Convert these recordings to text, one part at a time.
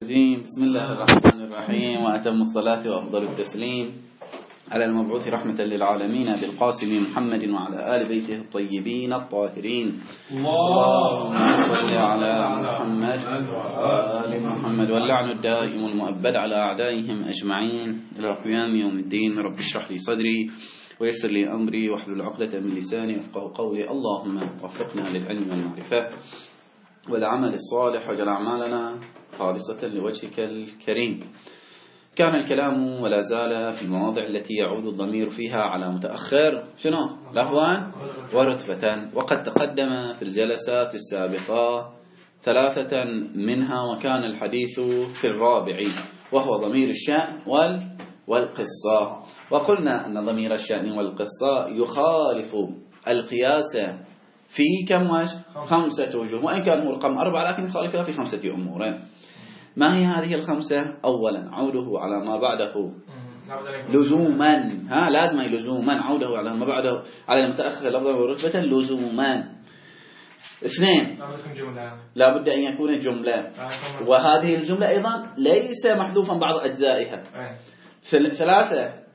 بسم الله الرحمن الرحيم وأتم الصلاة وأفضل التسليم على المبعوث رحمة للعالمين بالقاسم محمد وعلى آل بيته الطيبين الطاهرين. اللهم صل على محمد وآل محمد واللعن الدائم المؤبد على أعدائهم أجمعين إلى قيام يوم الدين. رب اشرح لي صدري ويسر لي أمري واحلل عقدة من لساني يفقهوا قولي. اللهم وفقنا للعلم والمعرفة والعمل الصالح واجعل أعمالنا خالصة لوجهك الكريم. كان الكلام ولا زال في المواضع التي يعود الضمير فيها على متأخر شنو؟ لفظا ورتبة، وقد تقدم في الجلسات السابقة ثلاثة منها، وكان الحديث في الرابع وهو ضمير الشأن والقصة. وقلنا أن ضمير الشأن والقصة يخالف القياس في كم وجه؟ 5 وجوه، وإن كان هو رقم 4 لكن يخالفها في 5 أمور. ما هي هذه ال5؟ أولا عوده على ما بعده لزوما، لازم لزوما عوده على ما بعده على المتأخر لفظا ورتبة لزوما. 2 لا بد أن يكون جملة، وهذه الجملة أيضا ليس محذوفا بعض أجزائها. 3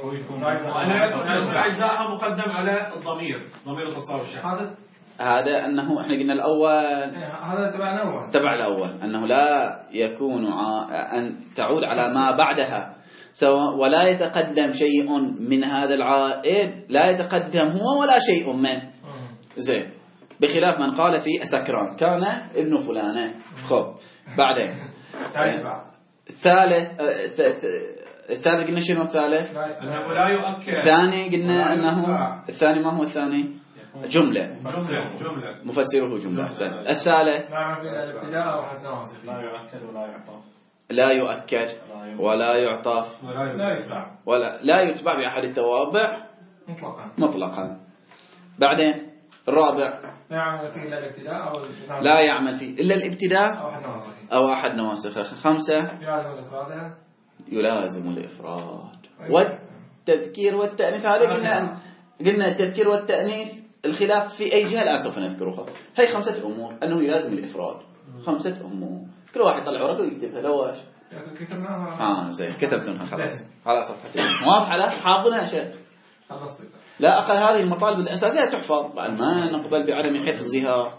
أجزائها مقدم على الضمير، ضمير القصة والشأن. هذا أنه إحنا قلنا الأول هذا تبع الأول أنه لا يكون أن تعود على ما بعدها سواء، ولا يتقدم شيء من هذا العائد، لا يتقدم هو ولا شيء منه. زين، بخلاف من قال في سكران كان ابن فلانة. خب بعدين الثالث قلنا شنو الثالث؟ أنه لا يؤكد. الثاني قلنا أنه الثاني ما هو الثاني؟ جملة مفسره جملة. أحسن. الثالث لا يؤكد ولا يعطف ولا لا يتبع بأحد التوابع مطلقا. بعدين الرابع لا يعمل فيه إلا الابتداء أو أحد نواسخه. 5 يلازم الإفراد والتذكير والتأنيث. هذا قلنا التذكير والتأنيث الخلاف في أي جهة الآن سوف نذكرها. هي 5 أمور أنه يلازم الإفراد. 5 أمور، كل واحد طلع ورقة ويكتبها. لواش زين كتبتونها خلاص صفحتين واضحة. لا حافظها شيء لا أقل. هذه المطالب الأساسية تحفظ، ما نقبل بعدم حفظها.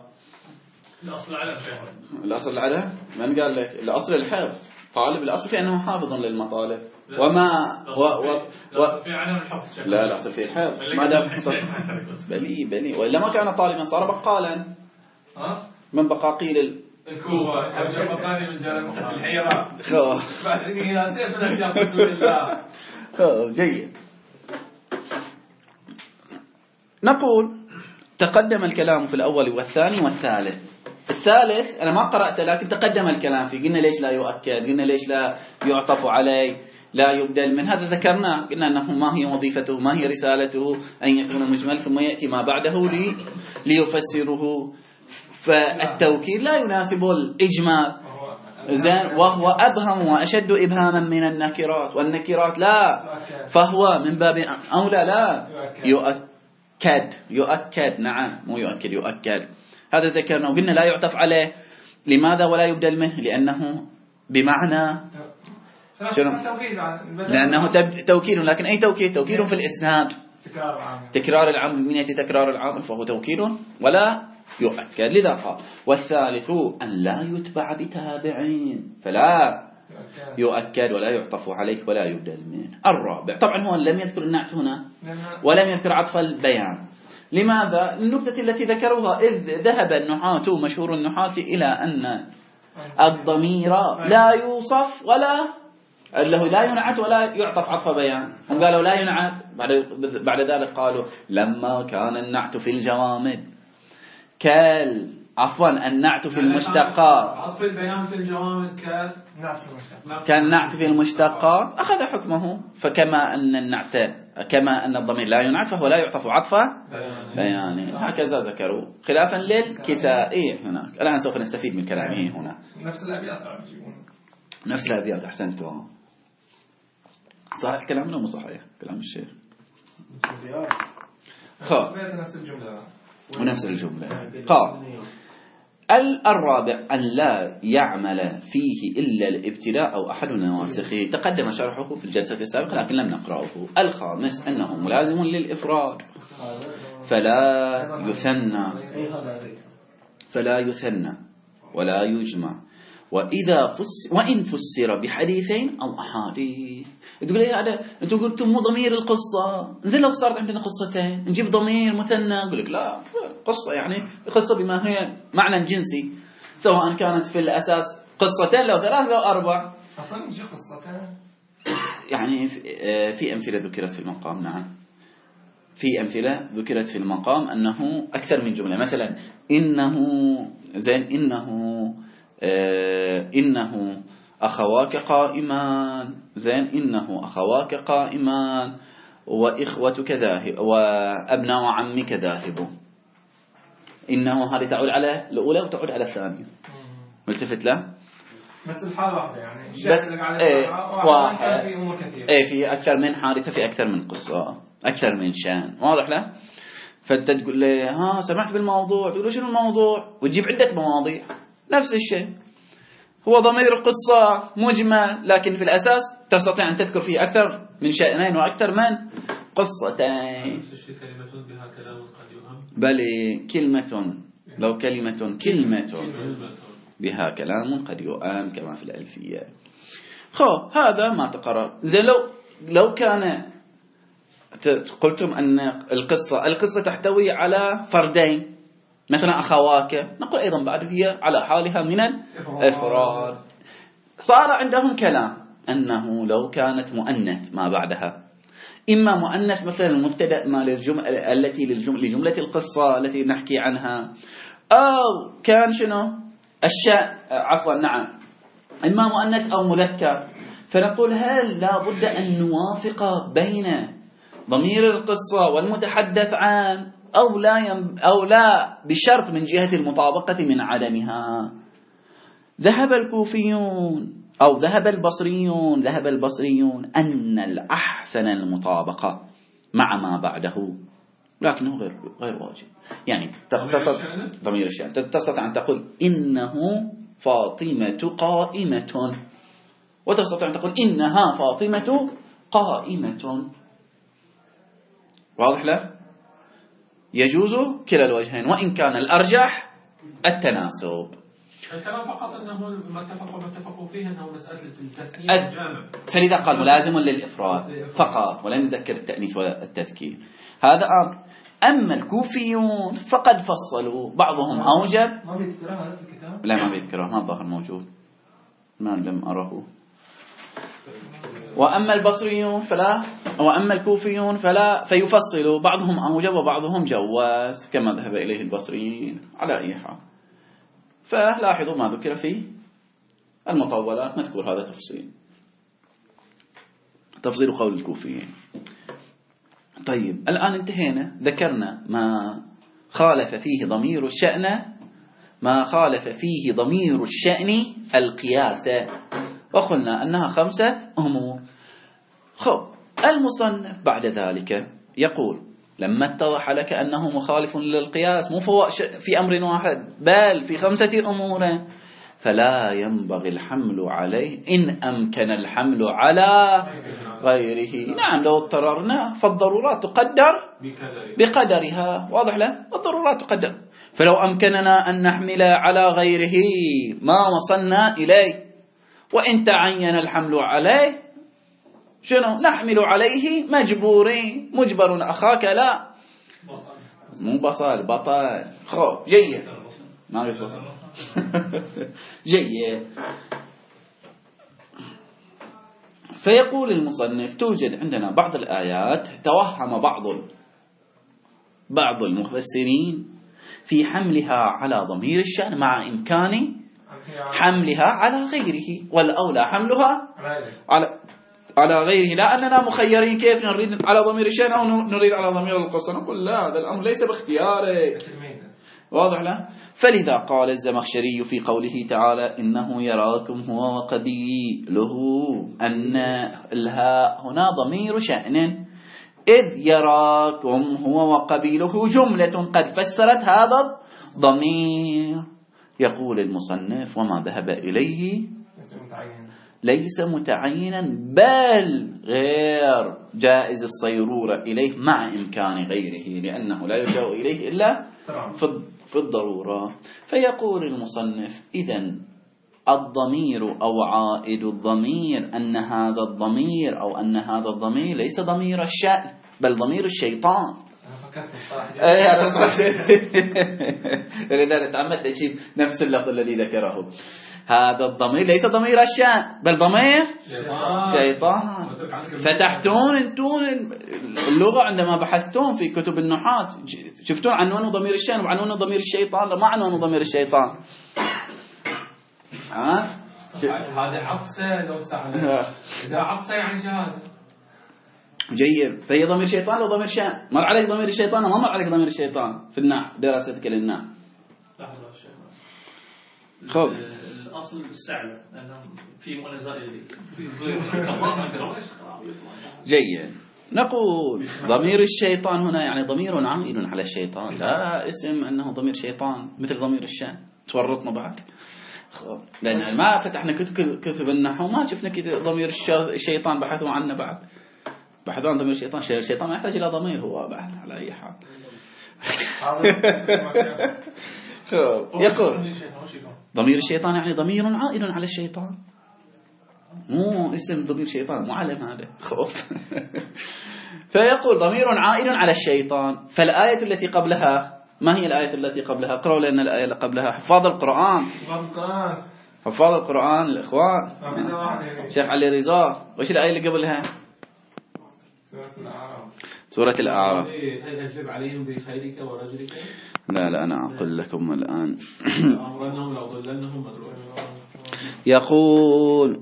الأصل على من قال لك الأصل الحفظ؟ طالب الأصل في أنه حافظ للمطالب، وما لا الأصل في الحفظ ما دام بلي وإلا ما كان طالبا صار بقالا من بقاقيل الكوفة أو جرباني من جرب الحيرة بعد يا سيف من أسياق رسول الله. جيد. نقول تقدم الكلام في الأول والثاني والثالث. الثالث أنا ما قرأته لكن تقدم الكلام فيه. قلنا ليش لا يؤكد، قلنا ليش لا يعطف عليه، لا يبدل من. هذا ذكرناه، قلنا أنه ما هي وظيفته، ما هي رسالته، أن يكون مجمل ثم يأتي ما بعده ليفسره. فالتوكيد لا يناسب الإجمال، زين، وهو أبهم وأشد إبهاما من النكرات، والنكرات لا، فهو من باب أولى لا يؤكد. نعم مو يؤكد. هذا ذكرنا وقلنا لا يعطف عليه. لماذا ولا يبدل منه؟ لأنه بمعنى شنو؟ لأنه توكيد، لكن أي توكيد في الإسناد. تكرار العامل، من يأتي تكرار العامل فهو توكيد ولا يؤكد. لذا قال والثالث أن لا يتبع بتابعين فلا يؤكد ولا يعطف عليه ولا يبدل منه. الرابع طبعا هو لم يذكر النعت هنا ولم يذكر عطف البيان. لماذا؟ النكتة التي ذكروها، إذ ذهب النحاة مشهور النحاة إلى أن الضمير لا يوصف ولا لا ينعت ولا يعطف عطف بيان. هم قالوا لا ينعت، بعد ذلك قالوا لما كان النعت في الجوامد النعت في المشتقات، عطف البيان في الجوامد كالنعت في المشتقات أخذ حكمه. فكما أن الضمير لا ينعت فهو لا يعطف عطف بيان. هكذا ذكروا خلافا للكسائي هناك. الآن سوف نستفيد من كلامه هنا. نفس الأبيات أحسنتوا. صحيح الكلام ولا مو صحيح كلام الشيخ؟ نفس الجملة. قال الرابع أن لا يعمل فيه إلا الابتداء أو أحد النواسخ، تقدم شرحه في الجلسة السابقة لكن لم نقرأه. الخامس أنه ملازم للإفراد فلا يثنى ولا يجمع، وإن فسر بحديثين أو أحاديث. تقول لي هذا أنتم قلتم مو ضمير القصة، زين لو صارت عندنا قصتين نجيب ضمير مثنى. أقول لك لا، قصة يعني قصة بما هي معنى جنسي، سواء كانت في الأساس قصتين لو ثلاث لو أربع. أصلا نجي قصتين يعني في أمثلة ذكرت في المقام. نعم، في أمثلة ذكرت في المقام أنه أكثر من جملة. مثلا إنه أخواك قائمان، إنه أخواك قائمان، وإخوتك ذاهب، وأبناء عمك ذاهب. إنه هذه تعود على الأولى وتعود على الثانية. ملتفت له؟ بس الحالة واحدة يعني. بس واحد في أمور كثيرة. في أكثر من حادثة، في أكثر من قصة، أكثر من شان. واضح له؟ فأنت تقول له سمعت بالموضوع، تقول له شنو الموضوع، وتجيب عدة مواضيع نفس الشيء. هو ضمير قصة مجمل، لكن في الأساس تستطيع أن تذكر فيه أكثر من شأنين وأكثر من قصتين. كلمة بها كلام قد يهم. بل كلمة، لو كلمة بها كلام قد يؤام كما في الألفية. هذا ما تقرر. زين لو كان قلتم أن القصة تحتوي على فردين، مثلا أخواك، نقول أيضا بعد هي على حالها من الإفراد. صار عندهم كلام أنه لو كانت مؤنث ما بعدها، إما مؤنث مثلا المبتدأ ما التي لجملة القصة التي نحكي عنها، أو كان شنو نعم، إما مؤنث أو مذكر. فنقول هل لا بد أن نوافق بين ضمير القصة والمتحدث عن أو لا بشرط من جهة المطابقة من عدمها. ذهب البصريون أن الأحسن المطابقة مع ما بعده، لكنه غير واجب. يعني ضمير الشأن تستطيع أن تقول إنه فاطمة قائمة، وتستطيع أن تقول إنها فاطمة قائمة. واضح له؟ يجوز كلا الوجهين، وإن كان الأرجح التناسب. الكلام فقط أنه ما اتفقوا فيه أنه مسألة التثنية والجمع، فلذا قال ملازم للإفراد فقط ولم يذكر التأنيث ولا التذكير. هذا أمر. أما الكوفيون فقد فصلوا، بعضهم أوجب. ما بيذكرها هذا في الكتاب؟ لا ما بيذكرها، ما الظاهر موجود، ما لم أره. وأما البصريون وأما الكوفيون فيفصلوا، بعضهم أوجب وبعضهم جواز كما ذهب إليه البصريين. على أي حال، فلاحظوا ما ذكر في المطولات مذكور هذا تفصيل قول الكوفيين. طيب الآن انتهينا، ذكرنا ما خالف فيه ضمير الشأن القياس، وقلنا أنها 5 أمور. المصنف بعد ذلك يقول لما اتضح لك أنه مخالف للقياس، مو في أمر واحد بل في 5 أمور، فلا ينبغي الحمل عليه إن أمكن الحمل على غيره. نعم، لو اضطررنا فالضرورات تقدر بقدرها. واضح له؟ الضرورات تقدر. فلو أمكننا أن نحمل على غيره ما وصلنا إليه، وإن تعين الحمل عليه شنو نحمل عليه مجبورين. مجبر أخاك لا، مو بطل. جيد، ما أريد بطل. جيد. فيقول المصنف توجد عندنا بعض الآيات توهم بعض المفسرين في حملها على ضمير الشأن مع إمكان حملها على غيره، والأولى حملها على غيره، لا أننا مخيرين كيف نريد على ضمير الشأن أو نريد على ضمير القصة. نقول لا، هذا الأمر ليس باختيارك. واضح له؟ فلذا قال الزمخشري في قوله تعالى إنه يراكم هو وقبيله أن الهاء هنا ضمير شأن، إذ يراكم هو وقبيله جملة قد فسرت هذا الضمير. يقول المصنف وما ذهب إليه ليس متعينا بل غير جائز الصيرورة إليه مع إمكان غيره، لأنه لا يلجأ إليه إلا في الضرورة. فيقول المصنف إذن الضمير أو عائد الضمير أن هذا الضمير أو أن هذا الضمير ليس ضمير الشأن بل ضمير الشيطان. لذلك تعمدت أجيب نفس اللفظ الذي ذكره. هذا الضمير ليس ضمير الشأن بل ضمير شيطان. فتحتون انتون اللغة عندما بحثتون في كتب النحاة شفتون عنوان ضمير الشأن وعنوان ضمير الشيطان، ما عنوان ضمير الشيطان؟ هذا عطسة لو سألنا إذا عطسة يعني شهادة. جيد. فهي ضمير شيطان لو ضمير شأن؟ مر عليك ضمير الشيطان وما مر عليك ضمير الشيطان في النحو دراستك للنحو؟ خب الأصل السعل لأنه في منازل جيد. نقول ضمير الشيطان هنا يعني ضمير عائد على الشيطان، لا اسم أنه ضمير شيطان مثل ضمير الشأن. تورطنا بعد لأن ما فتحنا كتب النحو ما شفنا ضمير الشيطان بحثوا عنه بعد. بحثوا عن ضمير الشيطان. الشيطان ما يحتاج إلى ضمير هو بعد على أي حال. يقول ضمير الشيطان يعني ضمير عائد على الشيطان، مو اسم ضمير شيطان، مو علم هذا. فيقول ضمير عائد على الشيطان. فالآية التي قبلها ما هي الآية التي قبلها؟ اقرأوا لأن الآية اللي قبلها حفاظ القرآن. حفاظ القرآن الإخوان شيخ علي رضا. وش الآية اللي قبلها؟ سورة الأعراف. هل أجلب عليهم بخيرك ورجلك؟ لا أنا أقول لكم الآن. أمرنهم لو ضلنهم يقول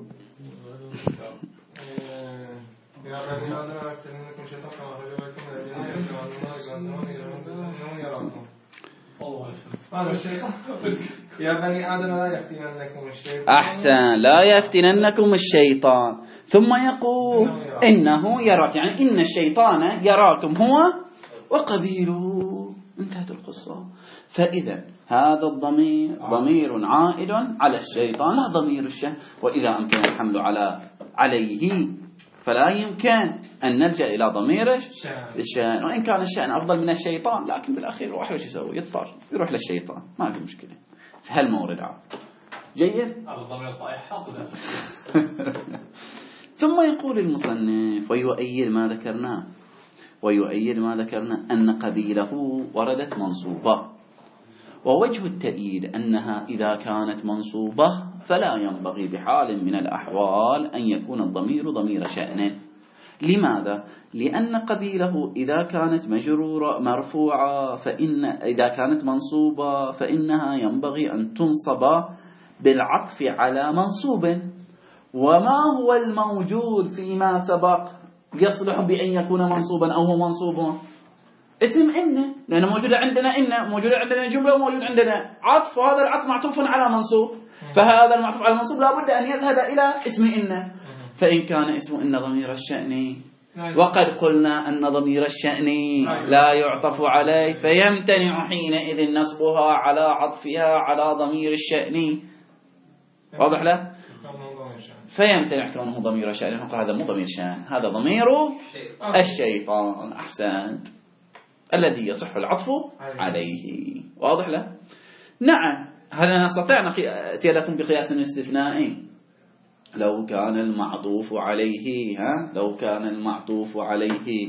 يا بني آدم لا يفتننكم الشيطان. أحسن. لا يفتننكم الشيطان. ثم يقول إنه يراك، يعني إن الشيطان يراكم هو وقبيله. انتهت القصة. فإذا هذا الضمير ضمير عائد على الشيطان لا ضمير الشأن. وإذا أمكن الحمل عليه فلا يمكن أن نلجأ إلى ضمير الشأن. وإن كان الشأن أفضل من الشيطان لكن بالأخير الواحد وش يسوي؟ يضطر يروح للشيطان، ما في مشكلة. فهالمورد عام جيد. ثم يقول المصنف ويؤيد ما ذكرنا أن قبيله وردت منصوبة. ووجه التأييد أنها إذا كانت منصوبة فلا ينبغي بحال من الأحوال أن يكون الضمير ضمير شأن. لماذا؟ لأن قبيله إذا كانت مجرورة مرفوعة إذا كانت منصوبة فإنها ينبغي أن تنصب بالعطف على منصوب. وما هو الموجود فيما سبق يصلح بأن يكون منصوبا أو هو منصوب؟ اسم إن، لأنه موجودة عندنا إن، موجودة عندنا جملة وموجود عندنا عطف، وهذا العطف معطوف على منصوب، فهذا المعطوف على المنصوب لابد أن يذهب إلى اسم إن. فإن كان اسم إن ضمير الشأن وقد قلنا أن ضمير الشأن لا يعطف عليه فيمتنع حينئذ نصبها على عطفها على ضمير الشأن. واضح له؟ فيمتنع كونه ضمير شأن. هذا مو ضمير شأن، هذا ضمير الشيطان. أحسنت. الذي يصح العطف عليه. واضح له؟ نعم. هل نستطيع نأتي لكم بقياس استثنائي؟ لو كان المعطوف عليه لو كان المعطوف عليه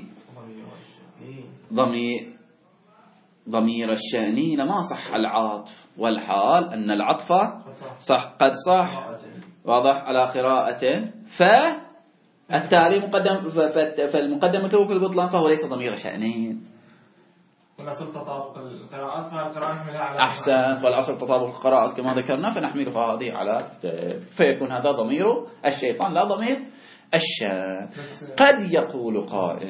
ضمير الشأن لما صح العطف، والحال أن العطف قد صح. واضح على قراءته. فالتالي فالمقدمة في البطلان فهو ليس ضمير شأن. والأصل تطابق القراءات فالقراءة على أحسن. والأصل تطابق القراءات كما ذكرنا فنحملها هذه على فيكون هذا ضمير الشيطان لا ضمير الشأن. قد يقول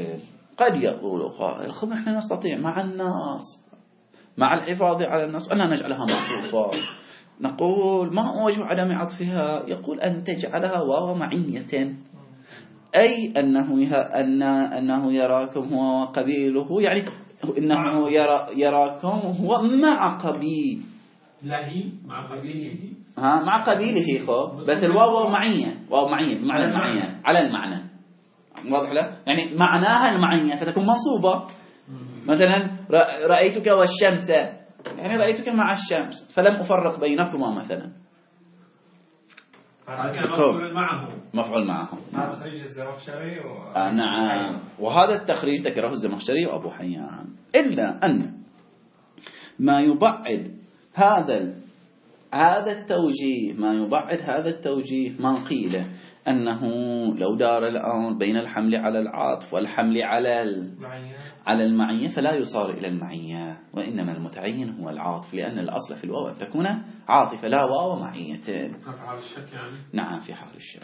قائل خب نحن نستطيع مع الناس مع الحفاظ على الناس أن نجعلها معطوفة. نقول ما وجه عدم عطفها؟ يقول أن تجعلها واو معية، أي أنه يراكم هو وقبيله، يعني إنه يراكم هو مع قبيل لهي مع قبيله مع قبيله خو، بس الواو معية، واو معية بمعنى المعية على المعنى، واضح له؟ يعني معناها المعية فتكون منصوبة. مثلا رأيتك والشمس، يعني رأيتك مع الشمس فلم أفرق بينكما مثلا. مفعول معه. مفعول معه. هذا تخريج الزمخشري نعم، وهذا التخريج ذكره الزمخشري وأبو حيان. إلا أن ما يبعد هذا التوجيه، ما يبعد هذا التوجيه ما قيل أنه لو دار الأمر بين الحمل على العاطف والحمل على المعية فلا يصار إلى المعية، وإنما المتعين هو العاطف، لأن الأصل في الواو أن تكون عاطفة لا واو معية. في حال الشك يعني؟ نعم في حال الشك.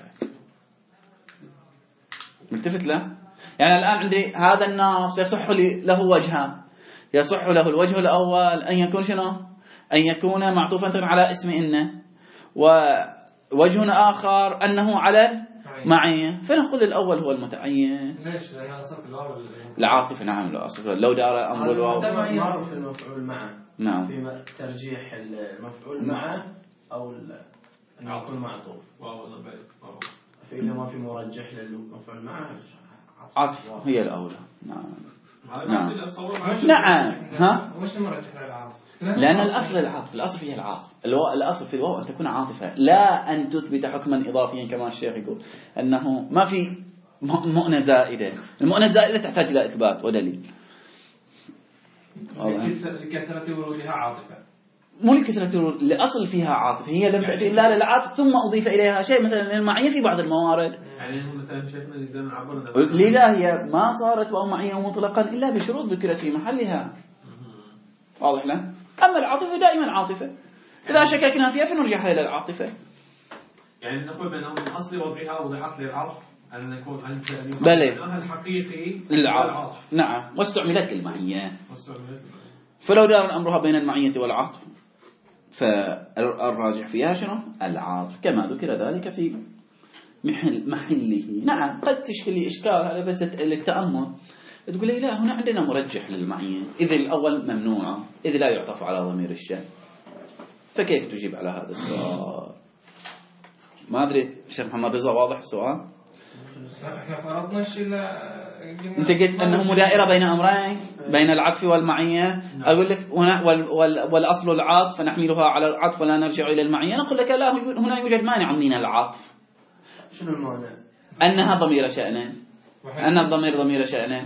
ملتفت له؟ يعني الآن عندي هذا النص يصح له وجهان، يصح له الوجه الأول أن يكون شنو؟ أن يكون معطوفا على اسم إنه، ووجه آخر أنه على معية، فنقول الأول هو المتعين. ليش؟ لأن أصل الواو العاطفة. نعم الأصل لو دار أمر الواو. معروف المفعول معه. نعم. في ترجيح المفعول معه أو أن يكون معطوف. فإذا ما في مرجح للمفعول معه عطف هي الأولى. نعم. نعم. نعم. ها؟ وش المرجح للعاطف؟ لأن الأصل العاطف، الأصل فيها العاطف، الأصل في الواو أن تكون عاطفة، لا أن تثبت حكما إضافيا كما الشيخ يقول أنه ما في مؤنة زائدة. المؤنة الزائدة تحتاج إلى إثبات ودليل. لكثرة ورودها عاطفة. مو لكثرة ورود، الأصل فيها عاطفة، هي لم تأتي إلا للعاطف ثم أضيف إليها شيء مثلا المعية في بعض الموارد. يعني مثلا شيخنا نقدر نعبر لذا هي ما صارت واو معية مطلقا إلا بشروط ذكرت في محلها. واضح له؟ أما العاطفة دائما عاطفة، إذا شككنا فيها فنرجعها إلى العاطفة. يعني نقول بأنه من أصل وضعها وضعت للعطف أن نكون بلى الحقيقي للعطف. نعم، واستعملت للمعية. فلو دار أمرها بين المعية والعطف فالراجح فيها شنو؟ العاطف، كما ذكر ذلك في محله. نعم قد تشكل لي إشكال هذا بس للتأمل، تقول لي لا هنا عندنا مرجح للمعية، إذ الأول ممنوع، إذ لا يعطف على ضمير الشأن، فكيف تجيب على هذا السؤال؟ ما أدري شيخ محمد رضا واضح السؤال؟ احنا فرضنا الشيء أنت قلت أنه مدائرة بين أمرين، بين العطف والمعية. أقول لك هنا والأصل العطف فنحملها على العطف ولا نرجع إلى المعية. نقول لك لا، هنا يوجد مانع من العطف. شنو المانع؟ أنها ضمير شأن، أن الضمير ضمير شأن.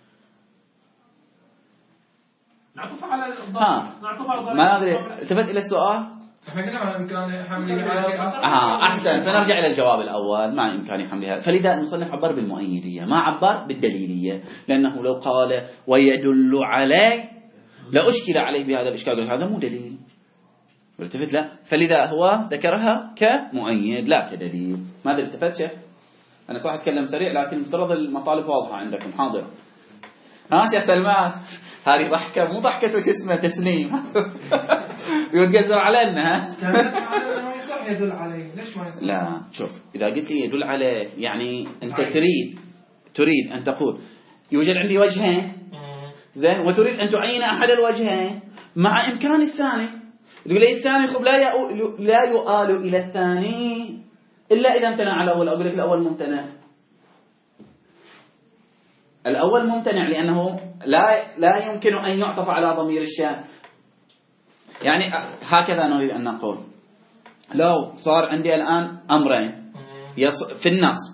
نعطف على الضمير. ما أدري التفت إلى السؤال. احنا قلنا على إمكان حمله على شيء آخر. أحسن، فنرجع إلى الجواب الأول مع إمكان حملها. فلذا المصنف عبر بالمؤيدية ما عبر بالدليلية، لأنه لو قال ويدل عليه لأشكل عليه بهذا الإشكال، هذا مو دليل. التفت لا، فلذا هو ذكرها كمؤيد لا كدليل. ماذا التفت شيخ؟ أنا صح أتكلم سريع لكن مفترض المطالب واضحة عندكم حاضرة. شيخ سلمان هذه ضحكة مو ضحكة وش اسمه تسليم. يتقزر علينا. كان يصح يدل عليه، ليش ما يصح؟ لا شوف، إذا قلت لي يدل عليه يعني أنت تريد أن تقول يوجد عندي وجهين زين، وتريد أن تعين أحد الوجهين مع إمكان الثاني. تقول لي الثاني خب لا يؤال إلى الثاني إلا إذا امتنع على الأول. أقول لك الأول ممتنع، الأول ممتنع لأنه لا يمكن أن يعطف على ضمير الشأن. يعني هكذا نريد أن نقول، لو صار عندي الآن أمرين في النص،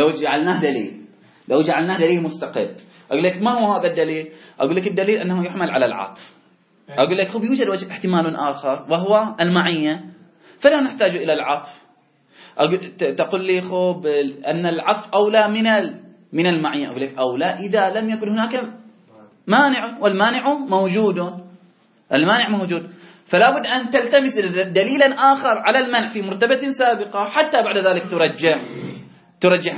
لو جعلناه دليل مستقل، أقول لك ما هو هذا الدليل؟ أقول لك الدليل أنه يحمل على العطف. أقول لك خب يوجد احتمال آخر وهو المعية، فلا نحتاج إلى العطف. تقول لي خب أن العطف أولى من المعية. أقول لك أولى إذا لم يكن هناك مانع، والمانع موجود، المانع موجود، فلا بد أن تلتمس دليلا آخر على المنع في مرتبة سابقة حتى بعد ذلك ترجح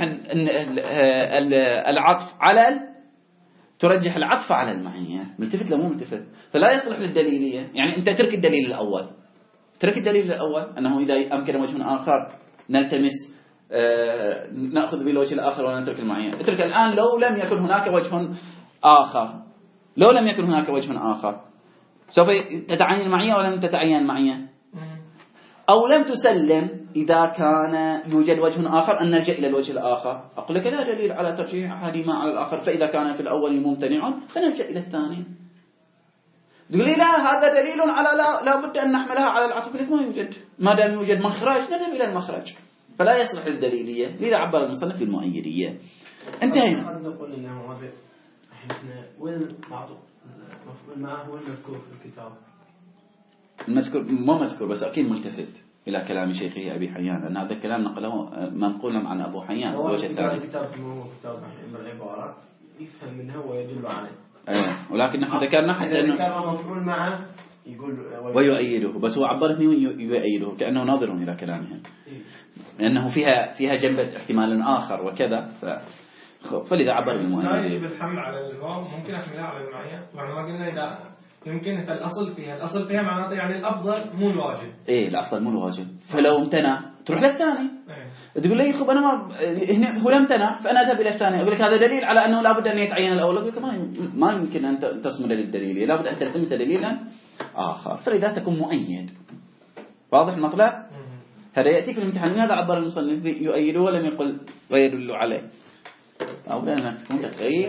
العطف على المعية. ملتفت لمو ملتفت؟ فلا يصلح للدليلية. يعني أنت ترك الدليل الأول أنه إذا أمكن وجه آخر نلتمس نأخذ بالوجه الآخر ونترك المعية. اترك الآن لو لم يكن هناك وجه آخر، سوف تتعين المعية أو لم تتعين المعية، أو لم تسلم إذا كان يوجد وجه آخر أن نلجأ إلى الوجه الآخر. أقول لك لا دليل على ترجيح أحدهما على الآخر، فإذا كان في الأول ممتنع فنلجأ إلى الثاني. تقول لي لا هذا دليل على لا بد أن نحملها على العطف، لك ما يوجد، ما دام يوجد مخرج نذهب إلى المخرج، فلا يصلح للدليلية، لذا عبر المصنف بالمؤيدية. انتهينا. قد نقول إنه هذا إحنا وين بعض مفعول معه وين مذكور في الكتاب؟ المذكور ما مذكور، بس أكيد ملتفت إلى كلام شيخه أبي حيان، أن هذا الكلام نقله منقولا عن أبو حيان. الوجه الثاني كتاب كتاب العبارة يفهم منها ويدل عليه. ولكن نحن ذكرنا حتى أنه كان مفعول معه يقول ويؤيده، بس هو عبره يؤيده كأنه ناظر إلى كلامهم، لأنه فيها جنبة احتمال آخر وكذا، فلذا عبر بالمؤيدية. بالحمل على الواو ممكن أحملها على المعية، معنى ما قلنا إذا يمكن الأصل فيها معناته يعني الأفضل مو الواجب. إيه الأفضل مو الواجب، فلو امتنع تروح للثاني. تقول لي خب أنا ما هو لم امتنع فأنا أذهب إلى الثاني، أقول لك هذا دليل على أنه لابد أن يتعين الأول، أقول لك ما يمكن أن تصمد للدليل، لابد أن تلتمس دليلا آخر، فلذا تكون مؤيد. واضح المطلب؟ هذا يأتيك في الامتحان، هذا عبر المصنف يؤيده ولم يقل ويدل عليه، أو لا تكون دقيق.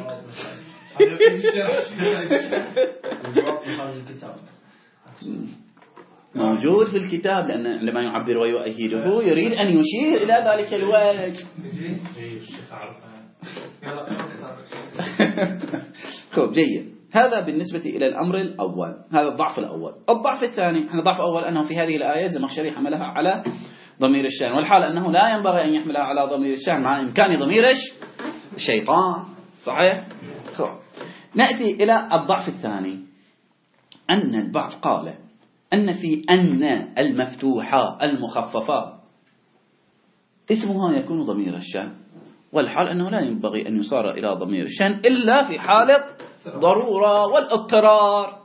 موجود في الكتاب، لأن لما يعبر ويؤيده يريد أن يشير إلى ذلك الوجه. خب جيد. هذا بالنسبة إلى الأمر الأول، هذا الضعف الأول. الضعف الثاني، احنا ضعف أول أنه في هذه الآية الزمخشري حملها على ضمير الشأن، والحال أنه لا ينبغي أن يحملها على ضمير الشأن مع إمكان ضمير الشيطان. صحيح؟ خب نأتي إلى الضعف الثاني، أن البعض قال أن في أن المفتوحة المخففة اسمها يكون ضمير الشأن، والحال أنه لا ينبغي أن يصار إلى ضمير الشأن إلا في حالة ضرورة والاضطرار.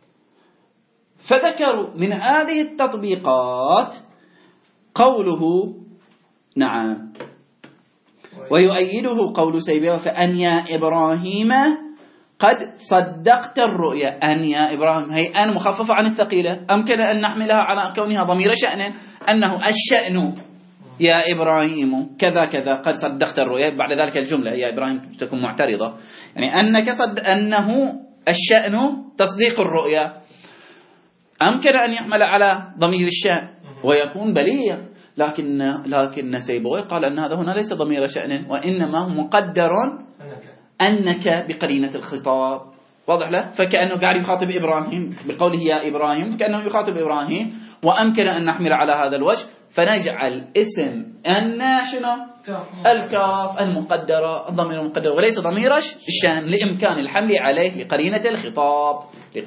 فذكروا من هذه التطبيقات قوله نعم ويؤيده قول سيبويه فأن يا إبراهيم قد صدقت الرؤيا. أن يا إبراهيم هي أن مخففة عن الثقيلة، أمكن أن نحملها على كونها ضمير شأن، أنه الشأن يا إبراهيم كذا كذا قد صدقت الرؤيا، بعد ذلك الجملة يا إبراهيم تكون معترضة، يعني أنك أنه الشأن تصديق الرؤيا، أمكن أن يحمل على ضمير الشأن ويكون بليغ، لكن سيبويه قال أن هذا هنا ليس ضمير شأن، وإنما هو مقدر أنك بقرينة الخطاب. واضح له؟ فكأنه قاعد يخاطب إبراهيم بقوله يا إبراهيم، فكأنه يخاطب إبراهيم، وأمكن أن نحمل على هذا الوجه فنجعل اسم أن شنو؟ الكاف المقدرة، الضمير المقدر، وليس ضمير الشأن، لإمكان الحمل عليه لقرينة الخطاب.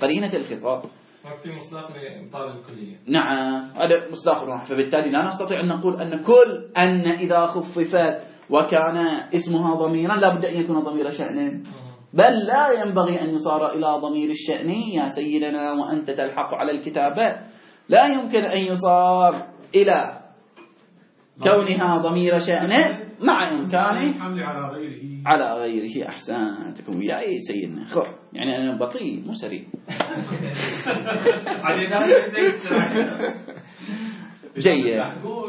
في مصداق لإبطال الكلية. نعم هذا مصداق، فبالتالي لا نستطيع أن نقول أن كل أن إذا خففت وكان اسمها ضميرا لا بد أن يكون ضمير شأن، بل لا ينبغي أن يصار إلى ضمير الشأن يا سيدنا وأنت تلحق على الكتابة، لا يمكن أن يصار إلى كونها ضمير شأن مع إمكانه على غيره. أحسنتكم يا سيدنا. خب يعني أنا بطيء مو سريع. جيد.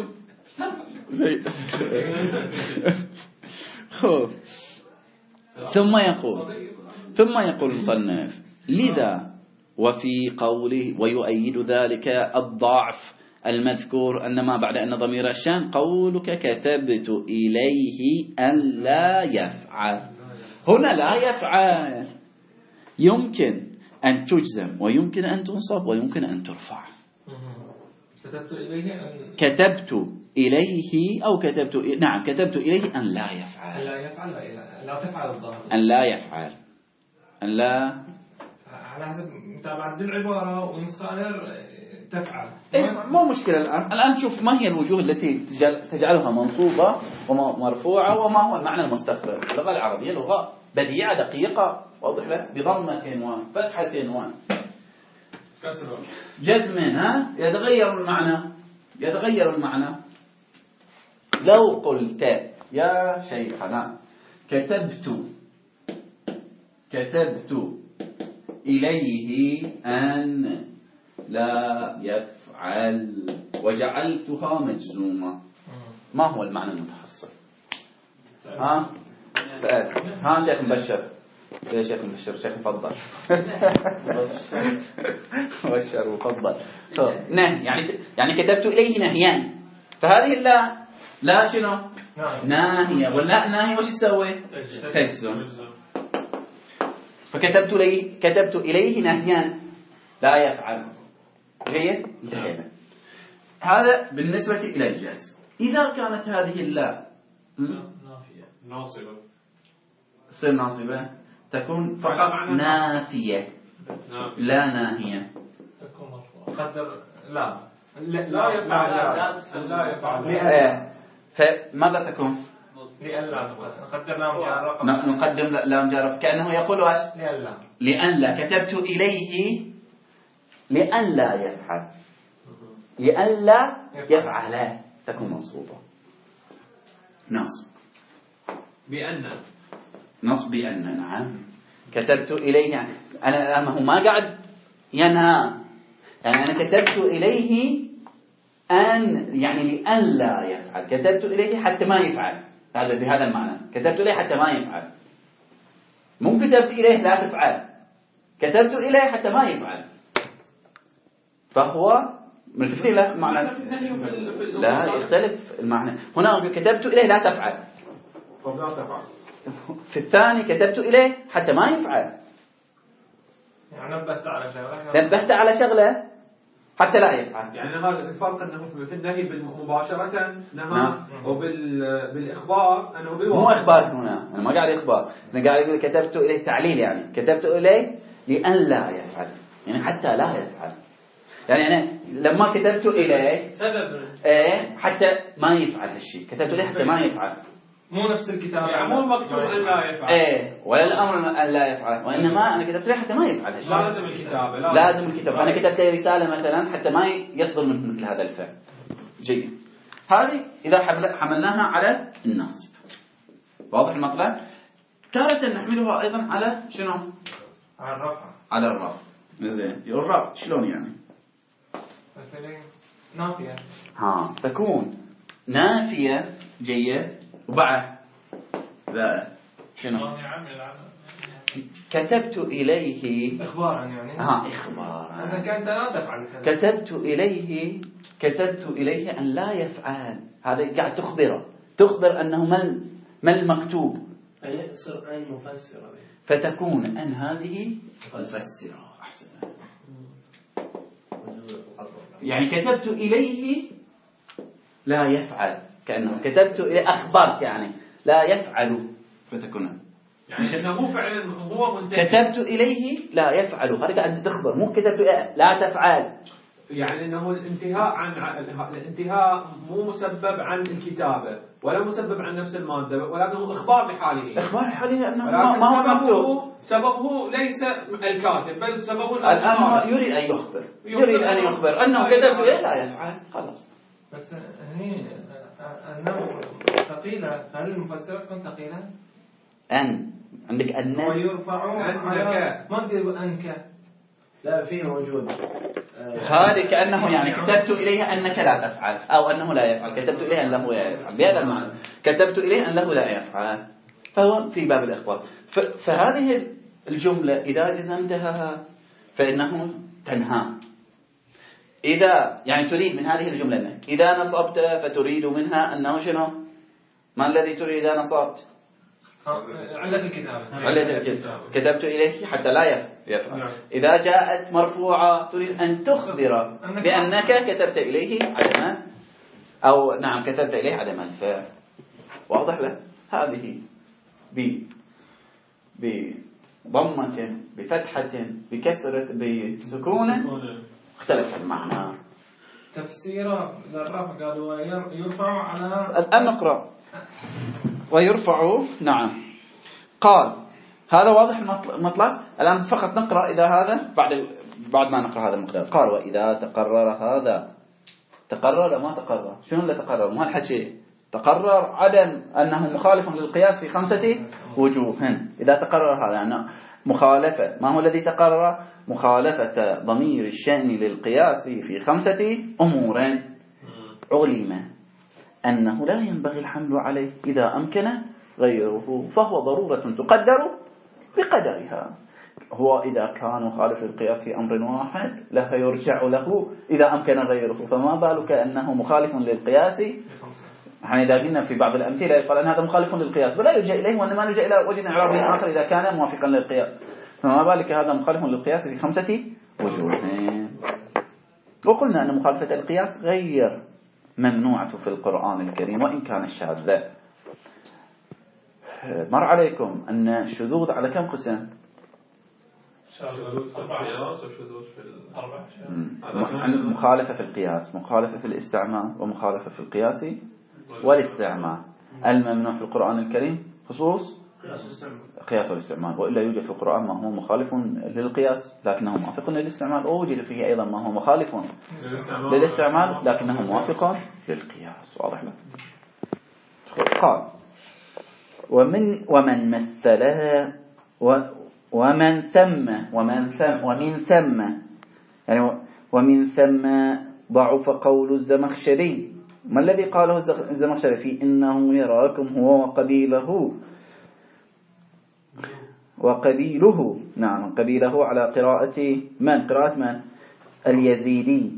ثم يقول المصنف لذا وفي قوله ويؤيد ذلك الضعف المذكور أن ما بعد أن ضمير الشأن قولك كتبت إليه أن لا يفعل. هنا لا يفعل يمكن أن تجزم ويمكن أن تنصب ويمكن أن ترفع. كتبت إليه أو نعم كتبت إليه أن لا يفعل. لا تفعل الظاهر. أن لا يفعل. أن لا على حسب متابعة العبارة ونسخة تفعل. مو مشكلة الآن شوف ما هي الوجوه التي تجعلها منصوبة ومرفوعة وما هو المعنى المستقبل. اللغة العربية لغة بديعة دقيقة واضح له بضمة وفتحة كسر جزم يتغير المعنى. لو قلت يا شيخنا كتبت إليه أن لا يفعل وجعلتها مجزومة. ما هو المعنى المتحصل؟ ها سأل. ها شيخ مبشر. يا شيخ مبشر. شيخ مفضل. مبشر مفضل. نهي يعني كتبت إليه نهيان. فهذه لا شنو؟ ناهية. واللا ناهي وش يسوي؟ تجزم. فكتبت إليه نهيان لا يفعل. جيد؟ انتهينا. هذا بالنسبة إلى الجزم. إذا كانت هذه اللا ناصبة تصير ناصبة تكون فقط نافية لا ناهية. تكون مرفوعة. قدر لا يفعل. فماذا تكون؟ نقدر لام جارة. نقدم لام جارة كأنه يقول واش؟ لأن كتبت إليه لأن لا يفعل. لأن لا يفعل تكون منصوبة. نصب بأن نعم. كتبت إليه يعني أنا هو ما قاعد ينهى. يعني أنا كتبت إليه أن يعني لأن لا يفعل. كتبت إليه حتى ما يفعل. هذا بهذا المعنى. كتبت إليه حتى ما يفعل. مو كتبت إليه لا تفعل. كتبت إليه حتى ما يفعل. فهو ملتفتين له معنى. لا يختلف المعنى. هنا كتبت إليه لا تفعل. في الثاني كتبت إليه حتى ما يفعل. يعني نبهت على شغلة حتى لا يفعل. يعني هذا الفرق أنه في النهي مباشرة نهى وبالإخبار أنه بالواقع. مو إخبار هنا. أنا ما قاعد إخبار. أنا قاعد أقول كتبت إليه تعليل. يعني كتبت إليه لأن لا يفعل. يعني حتى لا يفعل. يعني أنا لما كتبت إليه سبب حتى ما يفعل هالشيء. كتبت إليه حتى ما يفعل. مو نفس الكتاب. يعني مو مكتوب أن لا يفعل. ولا الأمر أن لا يفعل. وإنما أنا كتبت إليه حتى ما يفعل هالشيء. لازم الكتابة. لازم الكتابة. أنا كتبت رسالة مثلا حتى ما يصدر من مثل هذا الفعل. جيد. هذه إذا حملناها على النصب. واضح المطلب؟ تارة نحملها أيضا على شنو؟ على الرفع. على الرفع. زين. الرفع شلون يعني؟ نافية. تكون نافية. جيد. وبعد زائد شنو؟ كتبت إليه إخبارا يعني. إخبارا. أنا كنت لا تفعل. كتبت إليه أن لا يفعل. هذا قاعد تخبر أنه ما المكتوب. يصير أن مفسرة. فتكون أن هذه مفسرة. أحسن. يعني كتبت إليه لا يفعل. كأنه كتبت إليه أخبرت يعني لا يفعل. فتكون يعني أنه فعلا هو منتهي. كتبت إليه لا يفعل. هذا قاعد تخبر. مو كتبت لا تفعل. يعني أنه الانتهاء مو مسبب عن الكتابة ولا مسبب عن نفس المادة ولكنه إخبار بحاله. أنه ما هو مكتوب. سببه ليس الكاتب بل سببه الآن يريد أن يخبر أنه كتبت إليه لا يفعل. خلاص. بس هني أنه ثقيلة. هل المفسرة تكون ثقيلة؟ أن عندك أن ويرفع ما تقول أنك. لا فيه موجود. هذه كأنه يعني كتبت إليه أنك لا تفعل أو أنه لا يفعل. كتبت إليه أنه لا يفعل بهذا المعنى. كتبت إليه أنه لا يفعل. فهو في باب الإخبار. فهذه الجملة إذا جزمتها فإنه تنهى. إذا يعني تريد من هذه الجملة إذا نصبت فتريد منها أنه شنو؟ ما الذي تريد إذا نصبت؟ علة الكتابة. كتبت إليه حتى لا يفعل. إذا جاءت مرفوعة تريد أن تخبر بأنك كتبت إليه عدم أو نعم كتبت إليه عدم الفعل. واضح له؟ هذه بضمة بفتحة بكسرة بسكونة اختلف المعنى. تفسيره للرفع قالوا يرفع على الآن نقرأ. ويرفع نعم. قال هذا واضح المطلب. الآن فقط نقرأ إذا هذا بعد ما نقرأ هذا المقدار. قال وإذا تقرر هذا. تقرر ما تقرر. شنو اللي تقرر؟ مو هالحكي تقرر عدم أنه مخالف للقياس في 5 وجوه. إذا تقرر هذا يعني مخالفة، ما هو الذي تقرر؟ مخالفة ضمير الشأن للقياس في 5 أمور. علم أنه لا ينبغي الحمل عليه إذا أمكن غيره، فهو ضرورة تقدر بقدرها. هو إذا كان مخالف للقياس في أمر واحد لا يرجع له إذا أمكن غيره، فما بالك أنه مخالف للقياس. يعني إذا قلنا في بعض الأمثلة يقال أن هذا مخالف للقياس ولا يلجأ إليه، وإنما يلجأ إلى وجه إعرابي آخر إذا كان موافقا للقياس، فما بالك هذا مخالف للقياس في 5 وجوه. وقلنا أن مخالفة القياس غير ممنوعة في القرآن الكريم وإن كان شاذة. مر عليكم أن الشذوذ على كم قسم؟ مخالفة في القياس، مخالفة في الاستعمال، ومخالفة في القياس والاستعمال. الممنوع في القرآن الكريم خصوص قياس والاستعمال، وإلا يوجد في القرآن ما هو مخالف للقياس لكنه موافق للاستعمال، ووجد فيه أيضا ما هو مخالف للاستعمال لكنه موافق للقياس. واضح لك؟ قال ومن مثلها ومن ثم ضعف قول الزمخشري. ما الذي قاله الزمخشري في إنه يراكم هو وقبيله نعم قبيله على قراءة من اليزيدي،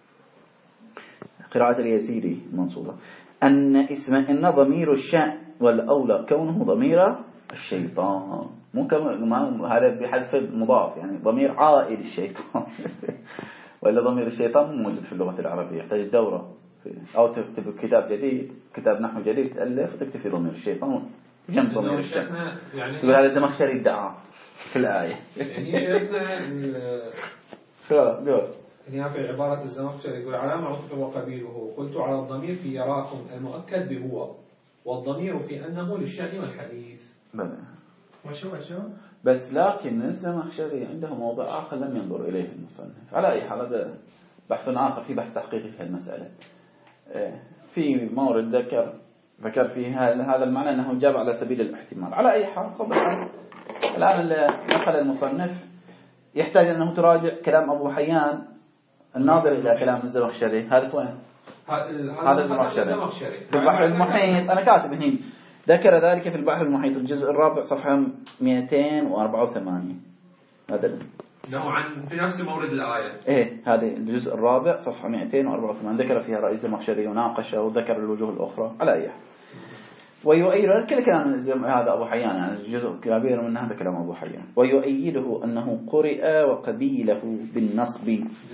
قراءة اليزيدي منصوبة، إن ضمير الشأن والأولى كونه ضمير الشيطان. هذا بحذف المضاف، يعني ضمير عائد الشيطان وإلا ضمير الشيطان موجود في اللغة العربية، يحتاج دورة أو تكتب كتاب جديد، كتاب نحو جديد تألف وتكتب في ضمير الشيطان جنب ضمير الشيطان. يقول هذا الزمخشري ادعى في الآية. يعني في عبارة الزمخشري يقول على ما عطف وقبيله قلت على الضمير في يراكم المؤكد بهو، والضمير في أنه للشأن والحديث. وشو بس لكن الزمخشري عنده موضع آخر لم ينظر إليه المصنف. على أي حال هذا بحث آخر، في بحث تحقيقي في المسألة. في مورد ذكر فيه هذا المعنى أنه جاب على سبيل الاحتمال. على أي حال طبعا الآن نقل المصنف يحتاج أنه تراجع كلام أبو حيان الناظر إلى كلام الزمخشري. هذا وين؟ هذا الزمخشري في البحر المحيط. أنا كاتب هنا ذكر ذلك في البحر المحيط الجزء الرابع صفحة 284. هذا نوعا في نفس مورد الآية. هذه الجزء الرابع صفحة 284 ذكر فيها رئيس الزمخشري وناقشه وذكر الوجوه الأخرى. على أي حال ويؤيد كل كلام هذا أبو حيان، يعني جزء كبير من هذا كلام أبو حيان. ويؤيده أنه قرئ وقبيله بالنصب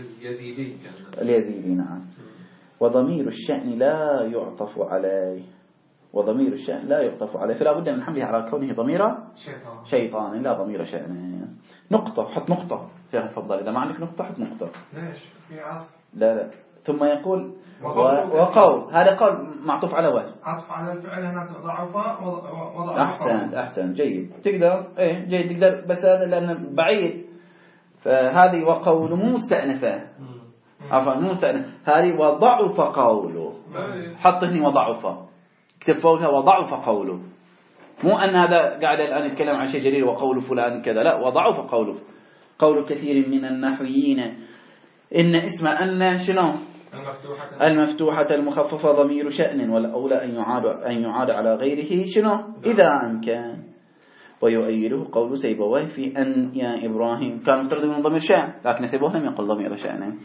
اليزيدي. نعم. وضمير الشأن لا يعطف عليه، وضمير الشأن لا يعطف عليه، فلا بد من حمله على كونه ضمير شيطان لا ضمير شأن. نقطة، حط نقطة فيها تفضل. إذا ما عندك نقطة حط نقطة. ليش في عطف؟ لا ثم يقول وقول، هذا قول معطوف على وجه عطف على الفعل هناك ضعف وضعف. أحسن جيد. تقدر جيد تقدر، بس هذا لأنه بعيد، فهذه وقول مستأنفة عفوا مستأنف. هذه وضعف قوله، حط هني وضعف، اكتب فوقها وضعف قوله، مو أن هذا قاعد الآن يتكلم عن شيء جديد وقول فلان كذا، لا وضعف قوله. قول كثير من النحويين إن اسم أن شنو المفتوحة المخففة ضمير شأن، والأولى أن يعاد على غيره شنو إذا أمكن. ويؤيده قول سيبويه في أن يا إبراهيم كان مفترض من ضمير شأن، لكن سيبويه لم يقل ضمير شأن.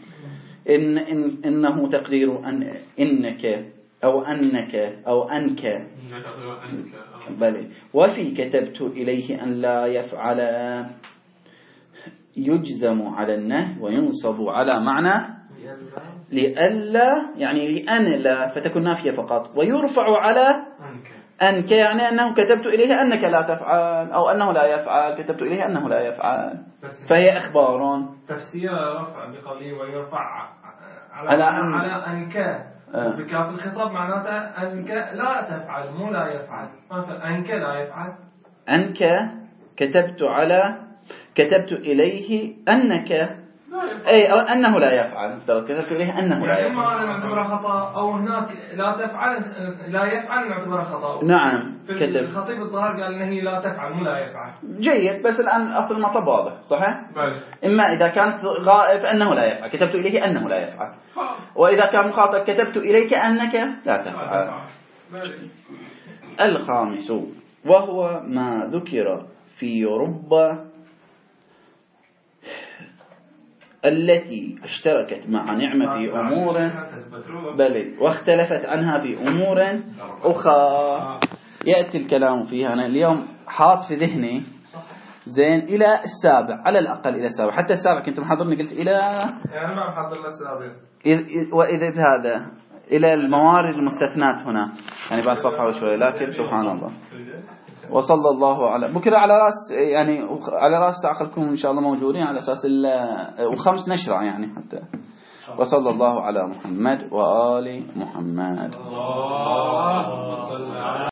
إنه تقدير إنك أو أنك أو أنك بل. وفي كتبت إليه أن لا يفعل يجزم على النهي وينصب على معنى لألا، يعني لأن لا فتكون نافية فقط، ويرفع على أنك يعني أنه كتبت إليه أنك لا تفعل، أو أنه لا يفعل كتبت إليه أنه لا يفعل، فهي إخبار. تفسير رفع بقوله ويرفع على أنك بكاف الخطاب معناته أنك لا تفعل مو لا يفعل. مثلا أنك لا يفعل، أنك كتبت إليه أنك أي أنه لا يفعل، ترى كتبت إليه أنه لا يفعل. إما أنا نعتبره خطأ أو هناك لا تفعل لا يفعل نعتبره خطأ. نعم كتب. الخطيب الظاهر قال إنه لا تفعل مو لا يفعل. جيد، بس الآن أصل المطلب واضح صحيح؟ بل. إما إذا كان غائب أنه لا يفعل كتبت إليه أنه لا يفعل، وإذا كان مخاطب كتبت إليك أنك لا تفعل. الخامس وهو ما ذكر في رب التي اشتركت مع نعمة في أمور بل واختلفت عنها في أمور أخرى. يأتي الكلام فيها. أنا اليوم حاط في ذهني زين إلى السابع على الأقل، إلى السابع، حتى السابع كنت محضرني قلت إلى يعني ما محضر السابع، وإذا هذا إلى الموارد المستثنات هنا يعني بعد صفحة وشوية، لكن سبحان الله. وصلى الله على بكرة على رأس يعني على رأس ساعة إن شاء الله موجودين على أساس وخمس نشرة يعني حتى. وصلى الله على محمد وآل محمد.